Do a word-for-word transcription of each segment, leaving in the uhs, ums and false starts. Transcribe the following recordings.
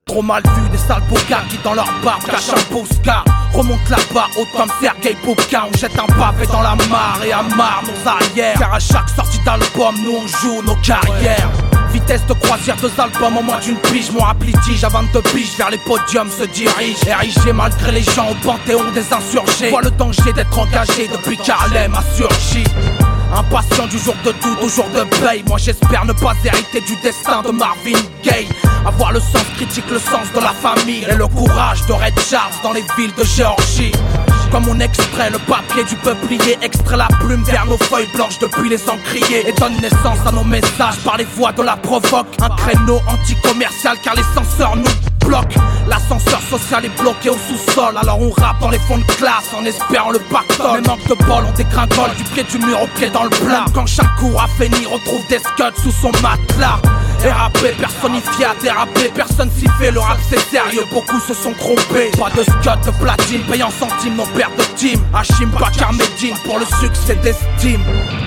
Trop mal vu, des sales bocards qui dans leur barbe cachent un beau scar. Remonte là-bas, haut comme Sergei Popka. On jette un pavé dans la mare et amarre nos arrières. Car à chaque sortie d'album, nous on joue nos carrières. Vitesse de croisière, deux albums en moins d'une pige. Mon rap litige à vingt-deux piges, vers les podiums se dirige. R I G malgré les gens au panthéon des insurgés. Vois le danger d'être engagé depuis qu'Harlem a surgi. Impatient du jour de doute au jour de paye. Moi j'espère ne pas hériter du destin de Marvin Gaye. Avoir le sens critique, le sens de la famille et le courage de Red Charles dans les villes de Géorgie. Comme on extrait le papier du peuplier, extrait la plume vers nos feuilles blanches depuis les encriers et donne naissance à nos messages par les voix de la provoque. Un créneau anti-commercial car les censeurs nous bloquent. L'ascenseur social est bloqué au sous-sol, alors on rappe dans les fonds de classe en espérant le pactole. Mais manque de bol, on dégringole du pied du mur au pied dans le plat. Quand chaque cours a fini, retrouve des scuds sous son matelas. R A P personnifié à déraper, personne s'y fait, le rap c'est sérieux, beaucoup se sont trompés. Pas de scud de platine, payant centimes, non perte de team. Hachim, Bakar, Medine, pour le succès d'estime.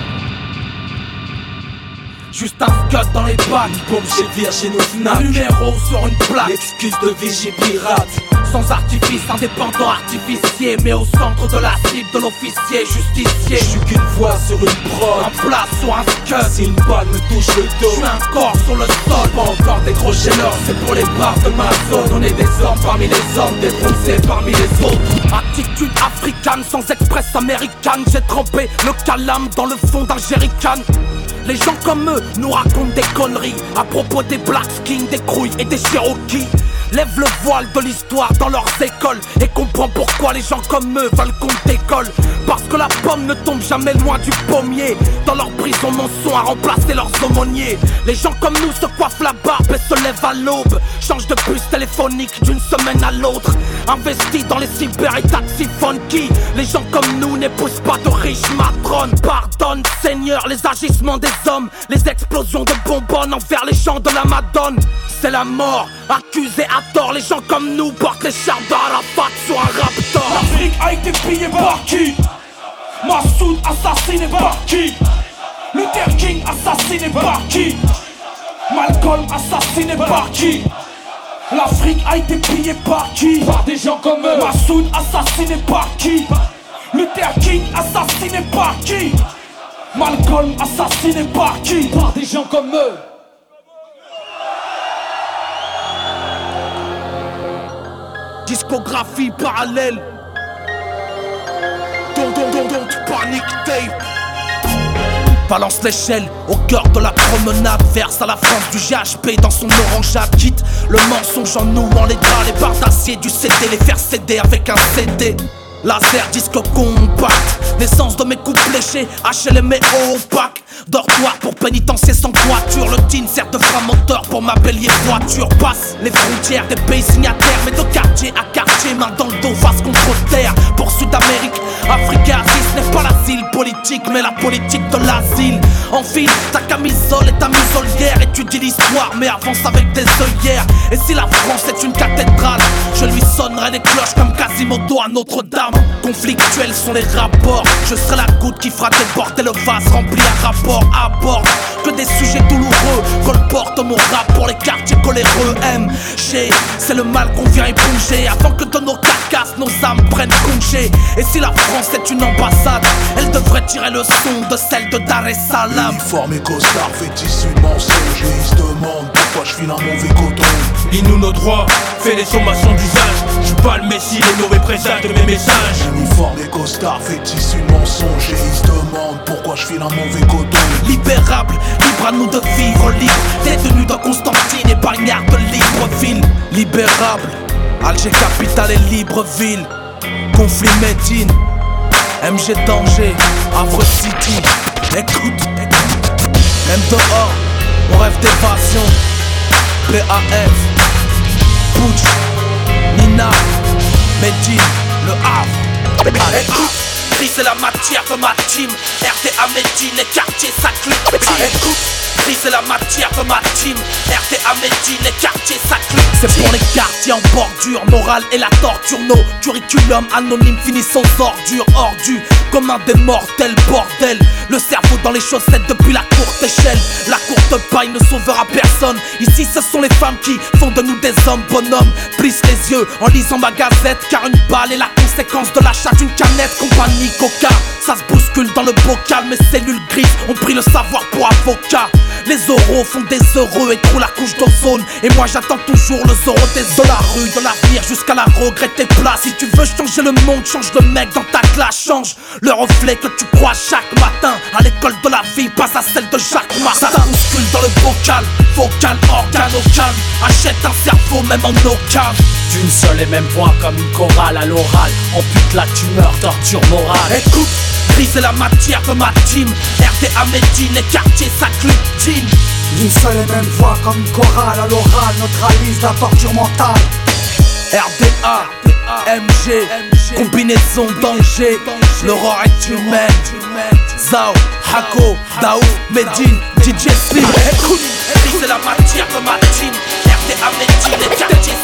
Juste un scud dans les bacs, une pompe chez Vire chez nos Fnac. Un numéro sur une plaque, l'excuse de vigie pirate. Sans artifice, indépendant, artificier, mais au centre de la cible de l'officier, justicier. Je suis qu'une voix sur une prod, un plat sur un scud. Si une balle me touche le dos, je suis un corps sur le sol. Pas encore décroché l'or, c'est pour les braves de ma zone. On est des hommes parmi les hommes, défoncés parmi les autres. Attitude africaine sans express américaine. J'ai trempé le calame dans le fond d'un jerrycan. Les gens comme eux nous racontent des conneries à propos des Black Skins, des Crouilles et des Cherokees. Lève le voile de l'histoire dans leurs écoles et comprends pourquoi les gens comme eux veulent qu'on décolle. Parce que la pomme ne tombe jamais loin du pommier. Dans leur prison, mon son a remplacé leurs aumôniers. Les gens comme nous se coiffent la barbe et se lèvent à l'aube. Changent de puce téléphonique d'une semaine à l'autre. Investis dans les cyber et taxis funky. Les gens comme nous n'épousent pas de riches matrones. Pardonne Seigneur les agissements des hommes, les explosions de bonbonnes envers les gens de la Madone. C'est la mort, accusés à tort. Les gens comme nous portent les chars d'Arafat sur un raptor. L'Afrique a été pillée par qui? Massoud assassiné par qui? Luther King assassiné par qui? Malcolm assassiné par qui? L'Afrique a été pillée par qui? Par des gens comme eux. Massoud assassiné par qui? Luther King assassiné par qui? Malcolm assassiné par qui? Par des gens comme eux. Discographie parallèle. Don't, don't, don't, don't panic tape. Balance l'échelle au cœur de la promenade. Verse à la France du G H P dans son orangeade. Quitte le mensonge en nous, en les draps, les barres d'acier du C D, les faire céder avec un C D. Laser, disque compact. Naissance de mes coupes léchés, H L M et opaque. Dortoir pour pénitencier sans toiture. Le tin sert de frein moteur pour ma bélier voiture. Passe les frontières des pays signataires, mais de quartier à quartier, main dans le dos, face contre terre. Pour Sud-Amérique, Afrique et Asie, ce n'est pas l'asile politique, mais la politique de l'asile. Enfile ta camisole et ta muselière. Étudie l'histoire, mais avance avec des œillères. Et si la France est une cathédrale, je lui sonnerai des cloches comme Quasimodo à Notre-Dame. Conflictuels sont les rapports. Je serai la goutte qui fera déborder le vase rempli à rapport à bord. Que des sujets douloureux colportent mon rap pour les quartiers coléreux. M G, c'est le mal qu'on vient éponger avant que de nos carcasses nos âmes prennent congé. Et si la France est une ambassade, elle devrait tirer le son de celle de Dar es Salaam. Uniforme et costard fait issu de mensonges et ils se demandent pourquoi je file un mauvais coton. Lis-nous nos droits, fais les sommations d'usage. Je suis pas le messie, les mauvais présages de mes messages. Uniforme et costard fait issu de mensonges et ils se demandent pourquoi je file un mauvais coton. Libérable, libre à nous de vivre libre. Détenu de Constantine et bagnard de Libreville. Libérable, Alger capitale et Libreville. Conflit Médine, M G danger, Havre City. Écoute, écoute, même dehors, on rêve d'évasion. P A F, Putsch, Nina, Médine, Le Havre. Écoute, Gris c'est la matière de ma team. R T A Médine, les quartiers s'accluent. Écoute, Gris c'est la matière de ma team. R T A Médine, les quartiers s'accluent. C'est pour les quartiers en bordure, morale et la torture. Nos curriculum anonyme finissent aux ordures. Hors du comme un des mortels, bordel. Le cerveau dans les chaussettes depuis la courte échelle. La courte paille ne sauvera personne. Ici ce sont les femmes qui font de nous des hommes bonhommes. Plisse les yeux en lisant ma gazette, car une balle est la conséquence de l'achat d'une canette. Compagnie Coca, ça se bouscule dans le bocal. Mes cellules grises ont pris le savoir pour avocat. Les oraux font des heureux et trou la couche d'ozone. Et moi j'attends toujours le zoro des de la rue, de l'avenir jusqu'à la regretter place. Si tu veux changer le monde, change le mec dans ta classe. Change le reflet que tu crois chaque matin. À l'école de la vie, pas à celle de Jacques Martin. Ça bouscule dans le bocal, vocal, organe au calme. Achète un cerveau même en ocave. D'une seule et même voix comme une chorale à l'oral. Ampute la tumeur, torture morale. Écoute, briser la matière de ma team. R D A Médine, les quartiers s'agglutinent. D'une seule et même voix comme une chorale à l'oral neutralise la torture mentale. R D A, M G, combinaison danger. L'aurore est humaine. Zao, Hako, Daou, Medine, D J Slim. Écoute, briser la matière de ma team. R D A Médine, les quartiers